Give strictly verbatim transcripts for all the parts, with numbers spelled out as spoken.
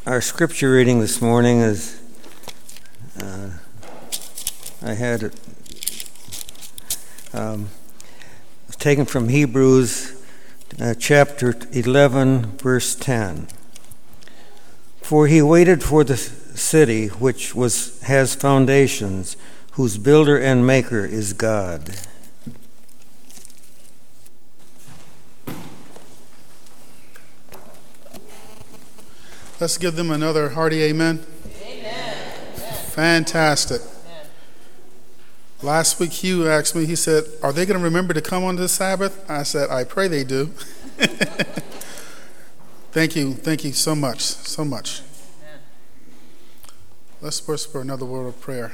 Our scripture reading this morning is, uh, I had it um, taken from Hebrews uh, chapter eleven, verse ten. For he waited for the city which was has foundations, whose builder and maker is God. Let's give them another hearty amen. Amen. Fantastic. Amen. Last week Hugh asked me, he said, are they going to remember to come on this Sabbath? I said, I pray they do. Thank you. Thank you so much. So much. Amen. Let's whisper another word of prayer.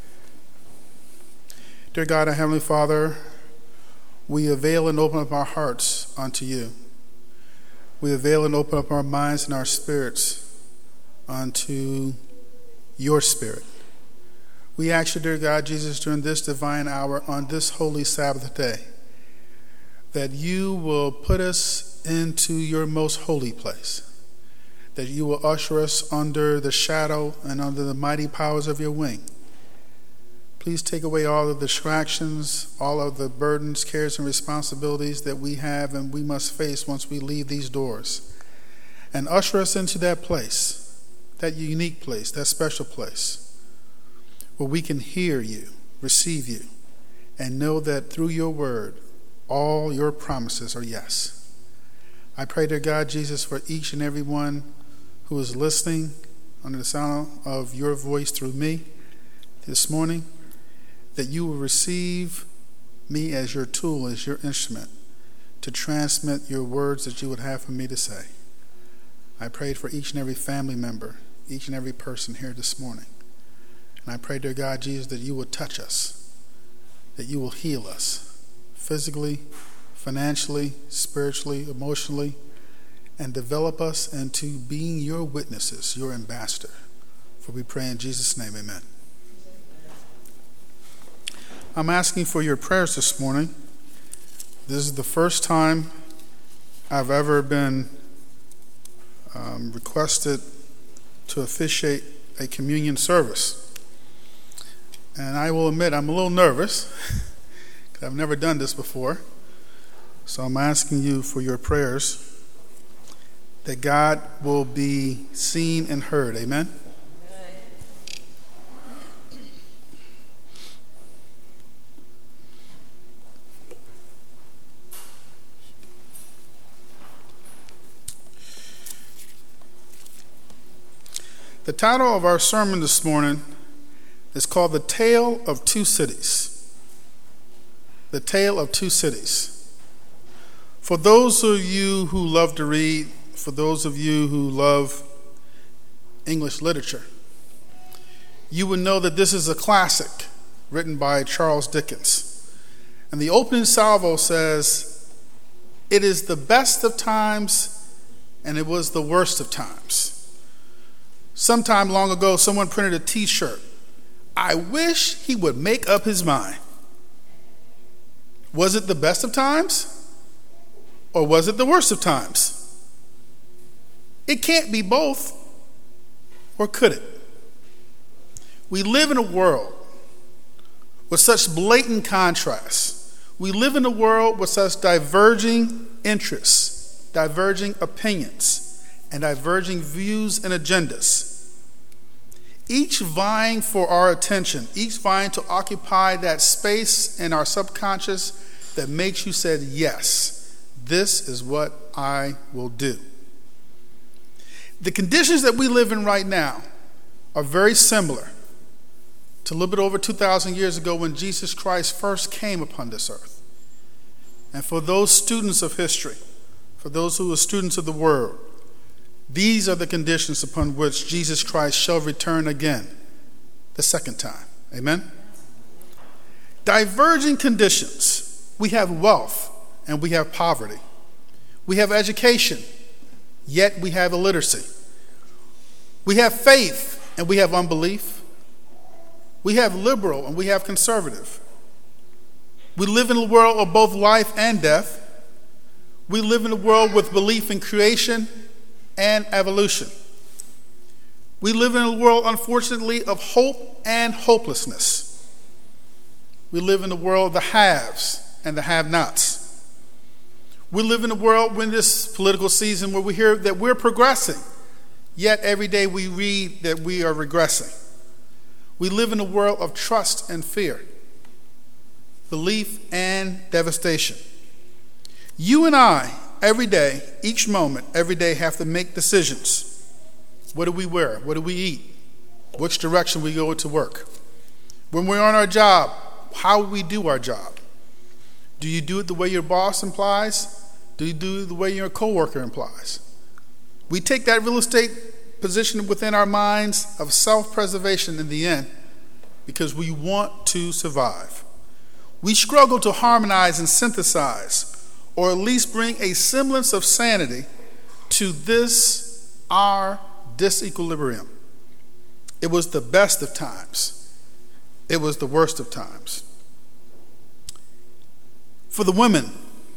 Dear God, our Heavenly Father, we avail and open up our hearts unto you. We avail and open up our minds and our spirits unto your Spirit. We ask you, dear God Jesus, during this divine hour on this holy Sabbath day, that you will put us into your most holy place, that you will usher us under the shadow and under the mighty powers of your wing. Please take away all of the distractions, all of the burdens, cares, and responsibilities that we have and we must face once we leave these doors. And usher us into that place, that unique place, that special place, where we can hear you, receive you, and know that through your word, all your promises are yes. I pray, dear God Jesus, for each and every one who is listening under the sound of your voice through me this morning, that you will receive me as your tool, as your instrument, to transmit your words that you would have for me to say. I prayed for each and every family member, each and every person here this morning. And I pray, dear God Jesus, that you will touch us, that you will heal us physically, financially, spiritually, emotionally, and develop us into being your witnesses, your ambassador. For we pray in Jesus' name, amen. I'm asking for your prayers this morning. This is the first time I've ever been um, requested to officiate a communion service. And I will admit I'm a little nervous because I've never done this before. So I'm asking you for your prayers that God will be seen and heard. Amen? The title of our sermon this morning is called The Tale of Two Cities. The Tale of Two Cities. For those of you who love to read, for those of you who love English literature, you would know that this is a classic written by Charles Dickens. And the opening salvo says, "It is the best of times, and it was the worst of times." Sometime long ago, someone printed a t-shirt. I wish he would make up his mind. Was it the best of times? Or was it the worst of times? It can't be both. Or could it? We live in a world with such blatant contrasts. We live in a world with such diverging interests, diverging opinions, and diverging views and agendas, each vying for our attention, each vying to occupy that space in our subconscious that makes you say, yes, this is what I will do. The conditions that we live in right now are very similar to a little bit over two thousand years ago when Jesus Christ first came upon this earth. And for those students of history, for those who are students of the Word, these are the conditions upon which Jesus Christ shall return again the second time. Amen? Diverging conditions. We have wealth and we have poverty. We have education, yet we have illiteracy. We have faith and we have unbelief. We have liberal and we have conservative. We live in a world of both life and death. We live in a world with belief in creation and evolution. We live in a world, unfortunately, of hope and hopelessness. We live in a world of the haves and the have-nots. We live in a world in this political season where we hear that we're progressing, yet every day we read that we are regressing. We live in a world of trust and fear, belief and devastation. You and I, every day, each moment, every day, have to make decisions. What do we wear? What do we eat? Which direction we go to work? When we're on our job, how we do our job? Do you do it the way your boss implies? Do you do it the way your coworker implies? We take that real estate position within our minds of self-preservation in the end because we want to survive. We struggle to harmonize and synthesize, or at least bring a semblance of sanity to this, our disequilibrium. It was the best of times. It was the worst of times. For the women,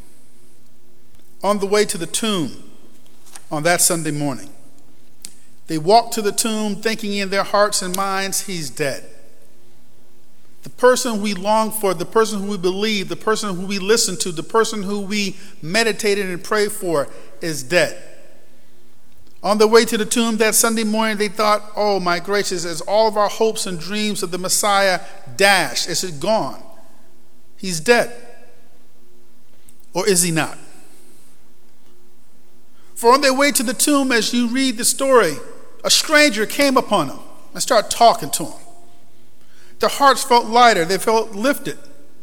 on the way to the tomb on that Sunday morning, they walked to the tomb thinking in their hearts and minds, he's dead. The person we long for, the person who we believe, the person who we listen to, the person who we meditated and prayed for is dead. On the way to the tomb that Sunday morning, they thought, oh my gracious, as all of our hopes and dreams of the Messiah dashed, is it gone? He's dead. Or is he not? For on their way to the tomb, as you read the story, a stranger came upon them and started talking to them. Their hearts felt lighter. They felt lifted.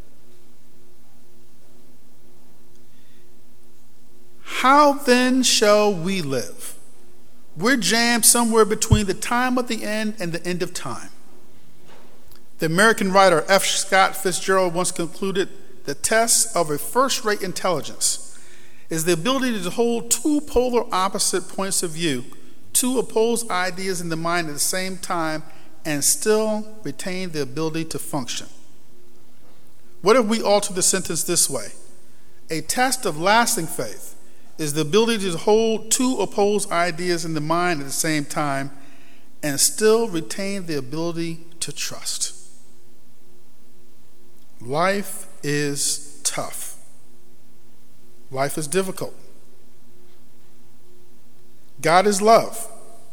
How then shall we live? We're jammed somewhere between the time of the end and the end of time. The American writer F. Scott Fitzgerald once concluded, the test of a first-rate intelligence is the ability to hold two polar opposite points of view, two opposed ideas in the mind at the same time, and still retain the ability to function. What if we alter the sentence this way? A test of lasting faith is the ability to hold two opposed ideas in the mind at the same time and still retain the ability to trust. Life is tough. Life is difficult. God is love.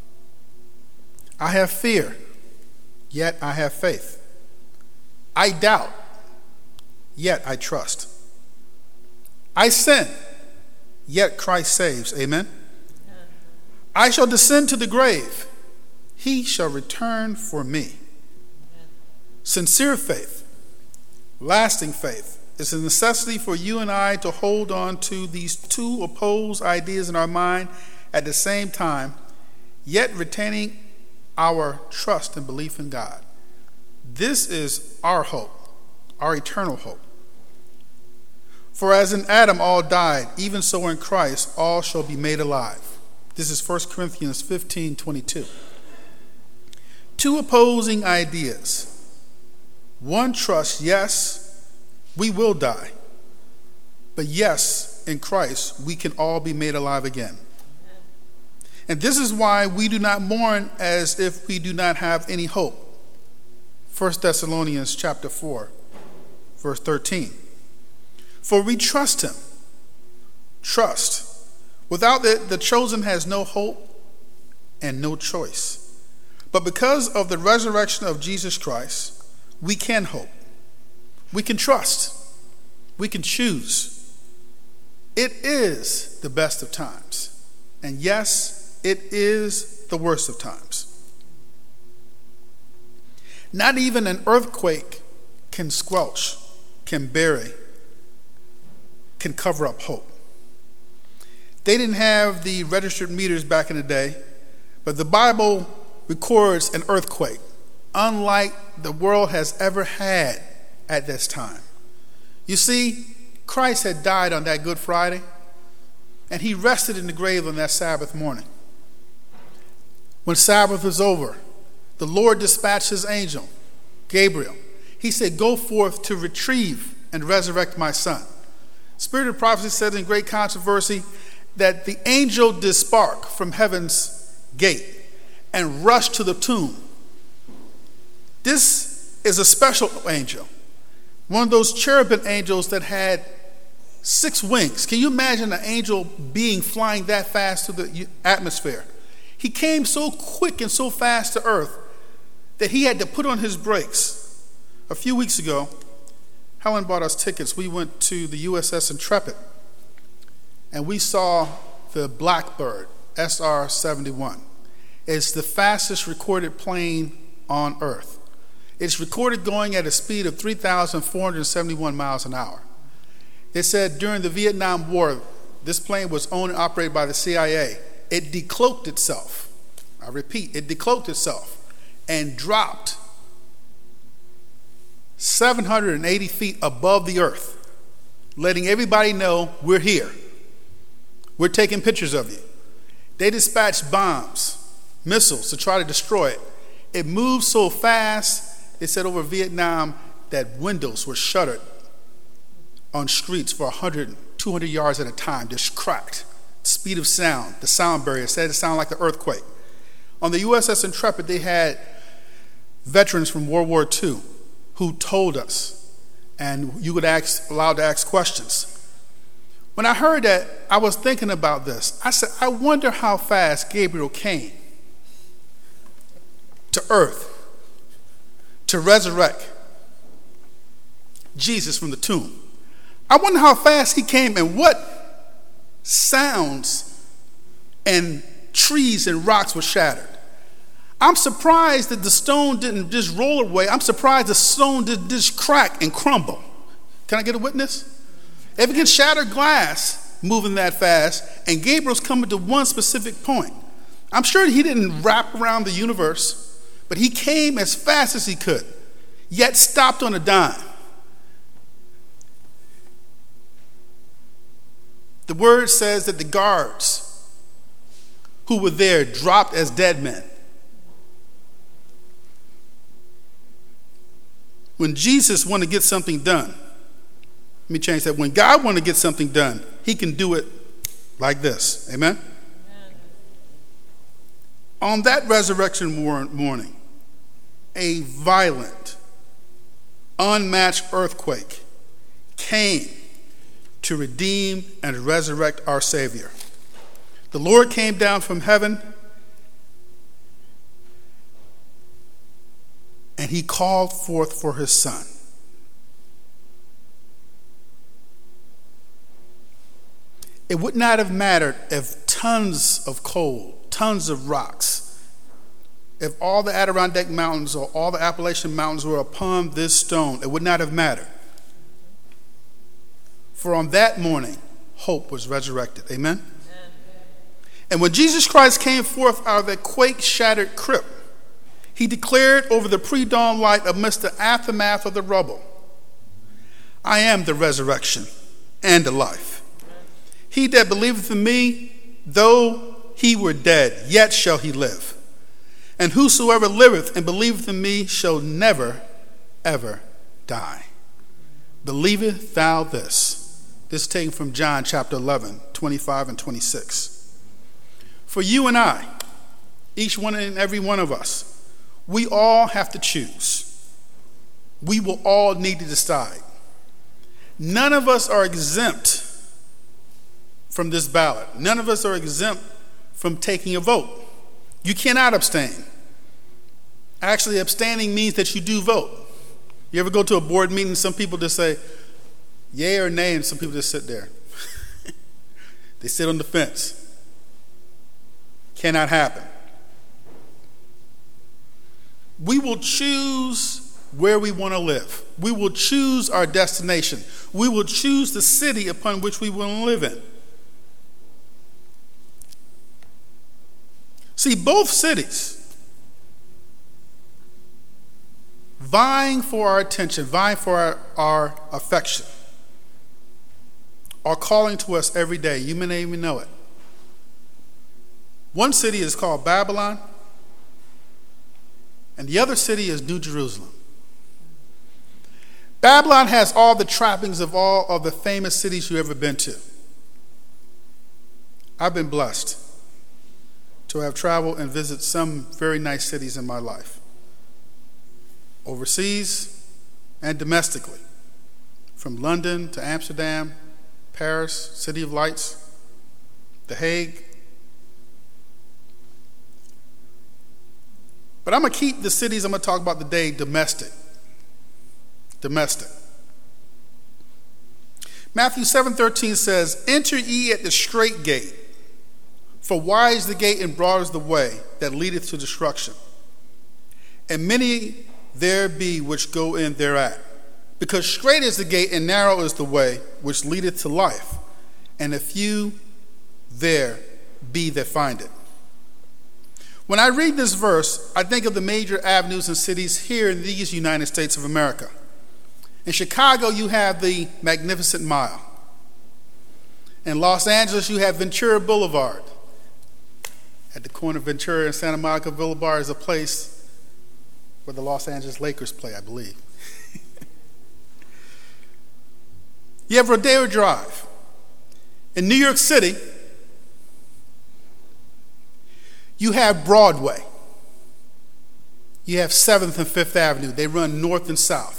I have fear, yet I have faith. I doubt, yet I trust. I sin, yet Christ saves. Amen? I shall descend to the grave. He shall return for me. Sincere faith, lasting faith, is a necessity for you and I to hold on to these two opposed ideas in our mind at the same time, yet retaining our trust and belief in God. This is our hope, our eternal hope. For as in Adam all died, even so in Christ all shall be made alive. This is First Corinthians fifteen twenty-two. Two opposing ideas. One trusts, yes, we will die. But yes, in Christ, we can all be made alive again. And this is why we do not mourn as if we do not have any hope. First Thessalonians chapter four, verse thirteen. For we trust him. Trust. Without it, the chosen has no hope and no choice. But because of the resurrection of Jesus Christ, we can hope. We can trust. We can choose. It is the best of times. And yes, it is the worst of times. Not even an earthquake can squelch, can bury, can cover up hope. They didn't have the registered meters back in the day, but the Bible records an earthquake, unlike the world has ever had at this time. You see, Christ had died on that Good Friday, and he rested in the grave on that Sabbath morning. When Sabbath was over, the Lord dispatched his angel, Gabriel. He said, go forth to retrieve and resurrect my son. Spirit of Prophecy says in great controversy that the angel did spark from heaven's gate, and rushed to the tomb. This is a special angel, one of those cherubim angels that had six wings. Can you imagine an angel being flying that fast through the atmosphere? He came so quick and so fast to earth that he had to put on his brakes. A few weeks ago, Helen bought us tickets. We went to the U S S Intrepid, and we saw the Blackbird S R seventy-one. It's the fastest recorded plane on Earth. It's recorded going at a speed of three thousand four hundred seventy-one miles an hour. They said during the Vietnam War, this plane was owned and operated by the C I A. It decloaked itself. I repeat, it decloaked itself and dropped seven hundred eighty feet above the earth, letting everybody know we're here. We're taking pictures of you. They dispatched bombs, missiles to try to destroy it. It moved so fast, they said over Vietnam that windows were shuttered on streets for one hundred, two hundred yards at a time, just cracked. Speed of sound, the sound barrier, said it sounded like an earthquake. On the U S S Intrepid, they had veterans from World War Two who told us, and you were ask, allowed to ask questions. When I heard that, I was thinking about this. I said, I wonder how fast Gabriel came to earth to resurrect Jesus from the tomb. I wonder how fast he came and what sounds and trees and rocks were shattered. I'm surprised that the stone didn't just roll away. I'm surprised the stone didn't just crack and crumble. Can I get a witness? If it can shatter glass moving that fast, and Gabriel's coming to one specific point, I'm sure he didn't wrap around the universe, but he came as fast as he could, yet stopped on a dime. The word says that the guards who were there dropped as dead men. When Jesus wanted to get something done, let me change that. When God wanted to get something done, he can do it like this. Amen? Amen. On that resurrection morning, a violent, unmatched earthquake came to redeem and resurrect our Savior. The Lord came down from heaven, and he called forth for his Son. It would not have mattered if tons of coal, tons of rocks, if all the Adirondack Mountains or all the Appalachian Mountains were upon this stone, it would not have mattered. For on that morning, hope was resurrected. Amen? Amen. And when Jesus Christ came forth out of that quake-shattered crypt, he declared over the pre-dawn light amidst the aftermath of the rubble, I am the resurrection and the life. He that believeth in me, though he were dead, yet shall he live. And whosoever liveth and believeth in me shall never, ever die. Believeth thou this? This is taken from John chapter eleven, twenty-five and twenty-six. For you and I, each one and every one of us, we all have to choose. We will all need to decide. None of us are exempt from this ballot. None of us are exempt from taking a vote. You cannot abstain. Actually, abstaining means that you do vote. You ever go to a board meeting, some people just say, yay or nay, and some people just sit there. They sit on the fence. Cannot happen. We will choose where we want to live. We will choose our destination. We will choose the city upon which we want to live in. See, both cities vying for our attention, vying for our, our affection, are calling to us every day. You may not even know it. One city is called Babylon, and the other city is New Jerusalem. Babylon has all the trappings of all of the famous cities you've ever been to. I've been blessed to have traveled and visited some very nice cities in my life, overseas and domestically, from London to Amsterdam, Paris, City of Lights, The Hague. But I'm going to keep the cities I'm going to talk about today domestic. Domestic. Matthew seven thirteen says, "Enter ye at the strait gate, for wide is the gate and broad is the way that leadeth to destruction. And many there be which go in thereat. Because strait is the gate and narrow is the way which leadeth to life, and a few there be that find it." When I read this verse, I think of the major avenues and cities here in these United States of America. In Chicago, you have the Magnificent Mile. In Los Angeles, you have Ventura Boulevard. At the corner of Ventura and Santa Monica Boulevard is a place where the Los Angeles Lakers play, I believe. You have Rodeo Drive. In New York City, you have Broadway. You have seventh and fifth Avenue. They run north and south.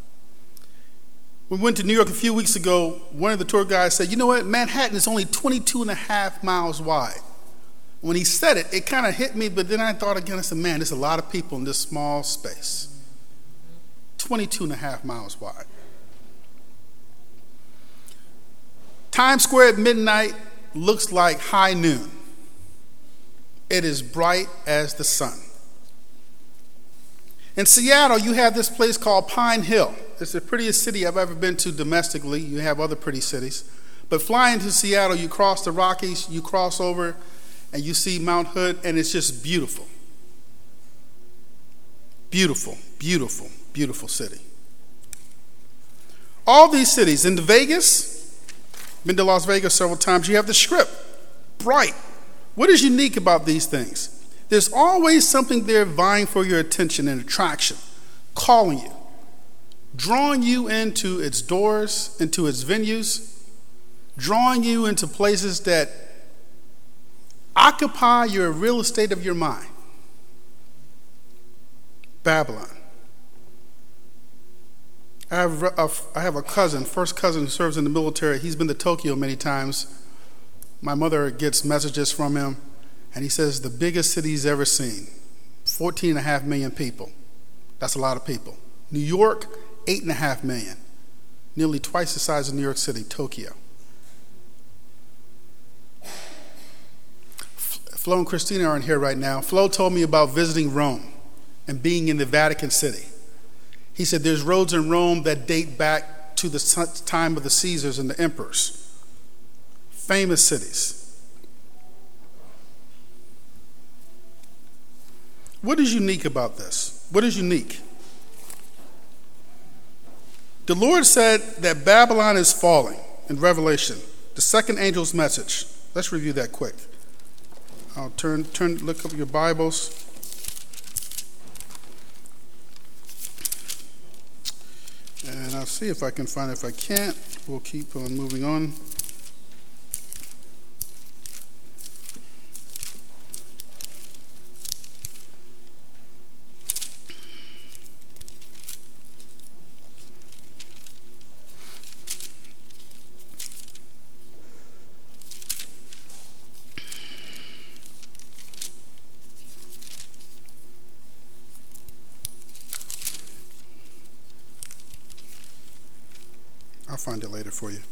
We went to New York a few weeks ago. One of the tour guides said, "You know what? Manhattan is only twenty-two and a half miles wide." When he said it, it kind of hit me, but then I thought again, I said, man, there's a lot of people in this small space. twenty-two and a half miles wide. Times Square at midnight looks like high noon. It is bright as the sun. In Seattle, you have this place called Pine Hill. It's the prettiest city I've ever been to domestically. You have other pretty cities. But flying to Seattle, you cross the Rockies, you cross over, and you see Mount Hood, and it's just beautiful. Beautiful, beautiful, beautiful city. All these cities, into Vegas, been to Las Vegas several times, you have the Strip, bright. What is unique about these things? There's always something there vying for your attention and attraction, calling you, drawing you into its doors, into its venues, drawing you into places that occupy your real estate of your mind. Babylon. I have a, I have a cousin, first cousin who serves in the military. He's been to Tokyo many times. My mother gets messages from him, and he says the biggest city he's ever seen, fourteen and a half million people. That's a lot of people. New York, eight and a half million. Nearly twice the size of New York City, Tokyo. Flo and Christina aren't here right now. Flo told me about visiting Rome and being in the Vatican City. He said there's roads in Rome that date back to the time of the Caesars and the emperors. Famous cities. What is unique about this? What is unique? The Lord said that Babylon is falling in Revelation, the second angel's message. Let's review that quick. I'll turn, turn, look up your Bibles. And I'll see if I can find it. If I can't, we'll keep on moving on. I'll find it later for you.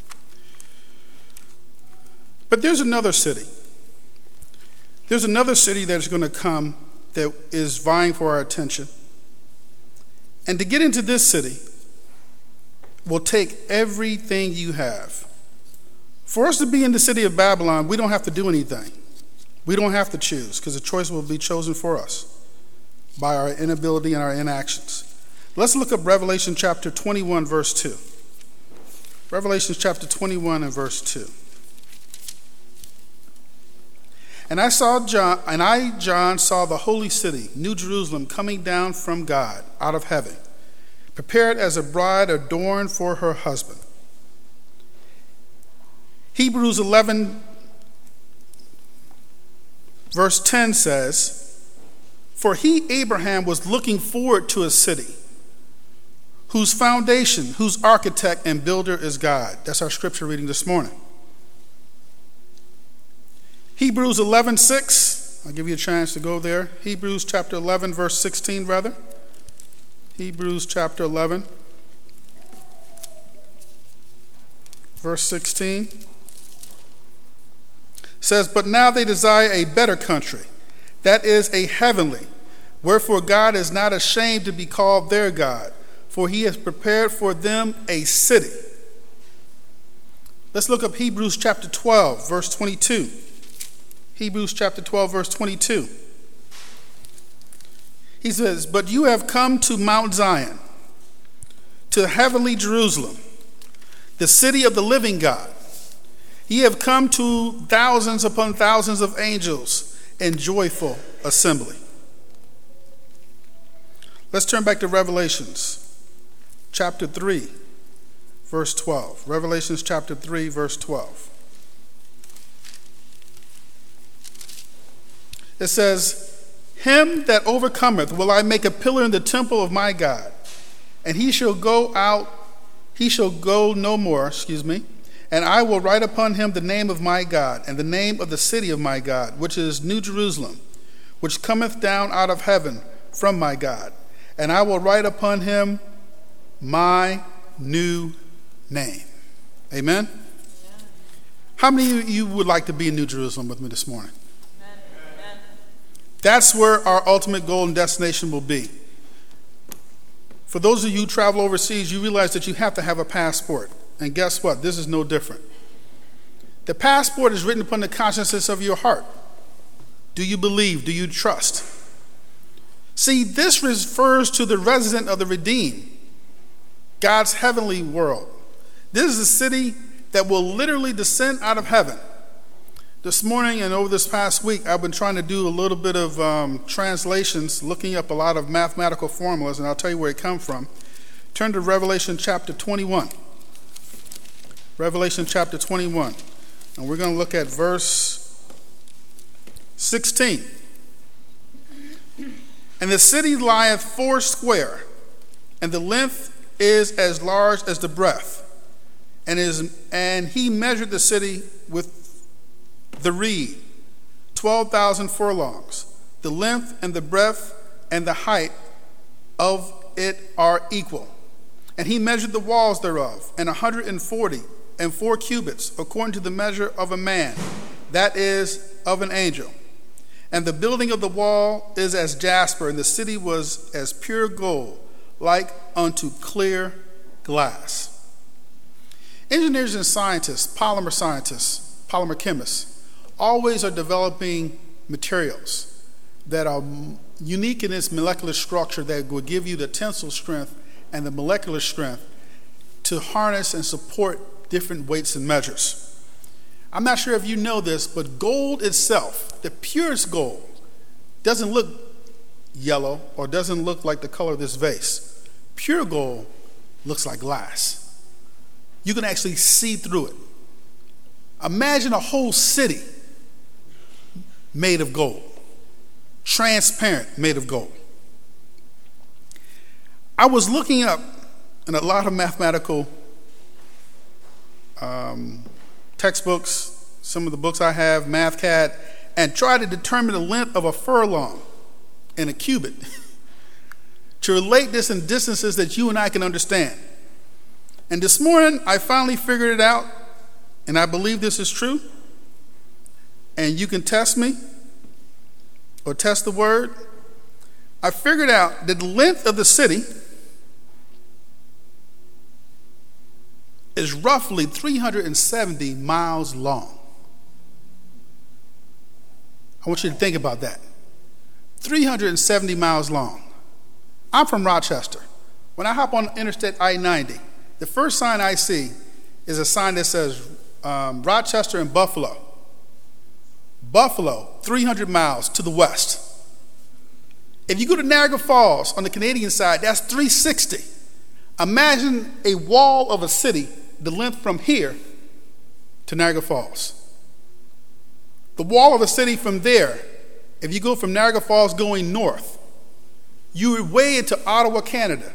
But there's another city. There's another city that's going to come that is vying for our attention. And to get into this city will take everything you have. For us to be in the city of Babylon, we don't have to do anything. We don't have to choose, because the choice will be chosen for us by our inability and our inactions. Let's look up Revelation chapter twenty-one, verse two. Revelation chapter twenty-one and verse two. And I saw John, and I, John, saw the holy city, New Jerusalem, coming down from God out of heaven, prepared as a bride adorned for her husband. Hebrews eleven, Verse ten says, "For he, Abraham, was looking forward to a city whose foundation, whose architect and builder is God." That's our scripture reading this morning. Hebrews eleven six. I'll give you a chance to go there. Hebrews chapter eleven, verse sixteen, rather. Hebrews chapter eleven, verse sixteen. Says, "But now they desire a better country, that is, a heavenly. Wherefore God is not ashamed to be called their God, for he has prepared for them a city." Let's look up Hebrews chapter twelve, verse twenty-two. Hebrews chapter twelve, verse twenty-two. He says, "But you have come to Mount Zion, to heavenly Jerusalem, the city of the living God. Ye have come to thousands upon thousands of angels in joyful assembly." Let's turn back to Revelations chapter three, verse twelve. Revelations chapter three, verse twelve. It says, "Him that overcometh will I make a pillar in the temple of my God, and he shall go out, he shall go no more, excuse me, and I will write upon him the name of my God, and the name of the city of my God, which is New Jerusalem, which cometh down out of heaven from my God. And I will write upon him my new name." Amen? Amen. How many of you would like to be in New Jerusalem with me this morning? Amen. That's where our ultimate goal and destination will be. For those of you who travel overseas, you realize that you have to have a passport. And guess what? This is no different. The passport is written upon the consciousness of your heart. Do you believe? Do you trust? See, this refers to the resident of the redeemed, God's heavenly world. This is a city that will literally descend out of heaven. This morning and over this past week, I've been trying to do a little bit of um, translations, looking up a lot of mathematical formulas, and I'll tell you where it comes from. Turn to Revelation chapter twenty-one. Revelation chapter twenty-one. And we're going to look at verse sixteen. "And the city lieth four square, and the length is as large as the breadth. And, is, and he measured the city with the reed, twelve thousand furlongs. The length and the breadth and the height of it are equal. And he measured the walls thereof, and a hundred and forty and four cubits, according to the measure of a man, that is, of an angel. And the building of the wall is as jasper, and the city was as pure gold, like unto clear glass." Engineers and scientists, polymer scientists, polymer chemists, always are developing materials that are unique in its molecular structure that will give you the tensile strength and the molecular strength to harness and support different weights and measures. I'm not sure if you know this, but gold itself, the purest gold, doesn't look yellow or doesn't look like the color of this vase. Pure gold looks like glass. You can actually see through it. Imagine a whole city made of gold, transparent, made of gold. I was looking up in a lot of mathematical um, textbooks, some of the books I have, MathCAD, and tried to determine the length of a furlong in a cubit to relate this in distances that you and I can understand. And this morning, I finally figured it out, and I believe this is true. And you can test me or test the word. I figured out that the length of the city is roughly three hundred seventy miles long. I want you to think about that. three hundred seventy miles long. I'm from Rochester. When I hop on Interstate I ninety, the first sign I see is a sign that says um, Rochester and Buffalo. Buffalo, three hundred miles to the west. If you go to Niagara Falls on the Canadian side, that's three hundred sixty. Imagine a wall of a city, the length from here to Niagara Falls. The wall of a city from there If you go from Niagara Falls going north, you're way into Ottawa, Canada.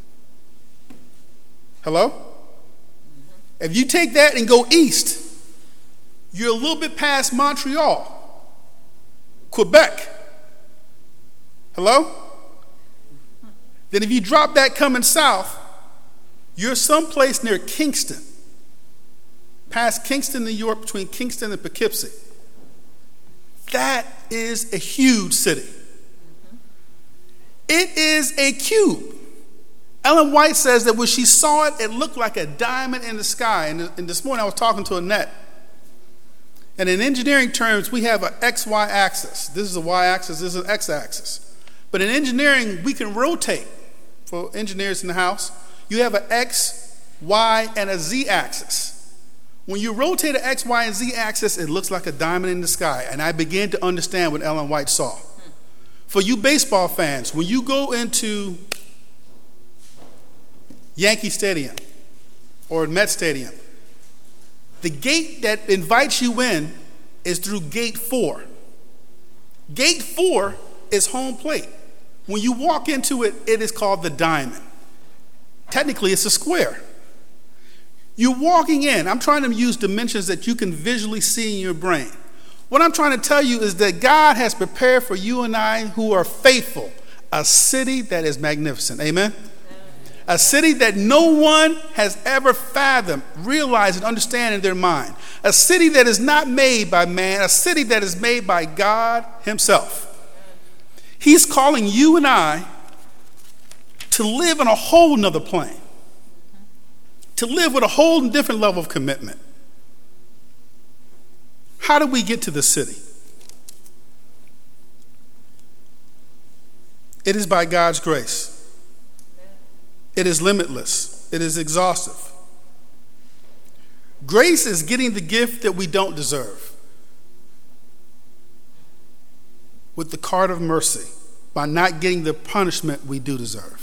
Hello? Mm-hmm. If you take that and go east, you're a little bit past Montreal, Quebec. Hello? Mm-hmm. Then if you drop that coming south, you're someplace near Kingston, past Kingston, New York, between Kingston and Poughkeepsie. That is a huge city. Mm-hmm. It is a cube. Ellen White says that when she saw it, it looked like a diamond in the sky. And, and this morning I was talking to Annette. And in engineering terms, we have an X Y axis. This is a Y axis, this is an X axis. But in engineering, we can rotate. For engineers in the house, you have an X, Y, and a Z axis. When you rotate an X, Y, and Z axis, it looks like a diamond in the sky. And I began to understand what Ellen White saw. For you baseball fans, when you go into Yankee Stadium or Met Stadium, the gate that invites you in is through gate four. Gate four is home plate. When you walk into it, it is called the diamond. Technically, it's a square. You're walking in. I'm trying to use dimensions that you can visually see in your brain. What I'm trying to tell you is that God has prepared for you and I who are faithful a city that is magnificent. Amen? A city that no one has ever fathomed, realized, and understand in their mind. A city that is not made by man, a city that is made by God himself. He's calling you and I to live on a whole nother plane. To live with a whole different level of commitment. How do we get to the city? It is by God's grace. It is limitless. It is exhaustive. Grace is getting the gift that we don't deserve with the card of mercy by not getting the punishment we do deserve.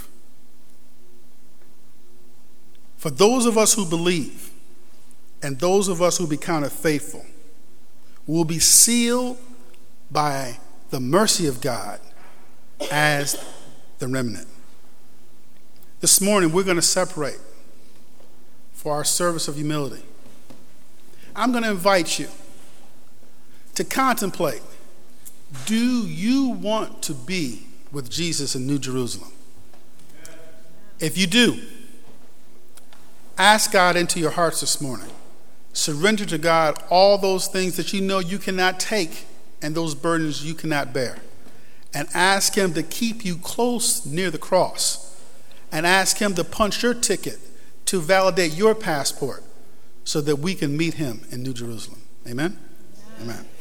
For those of us who believe and those of us who be counted faithful will be sealed by the mercy of God as the remnant. This morning we're going to separate for our service of humility. I'm going to invite you to contemplate, do you want to be with Jesus in New Jerusalem? If you do, ask God into your hearts this morning. Surrender to God all those things that you know you cannot take and those burdens you cannot bear. And ask him to keep you close near the cross. And ask him to punch your ticket to validate your passport so that we can meet him in New Jerusalem. Amen? Amen. Amen.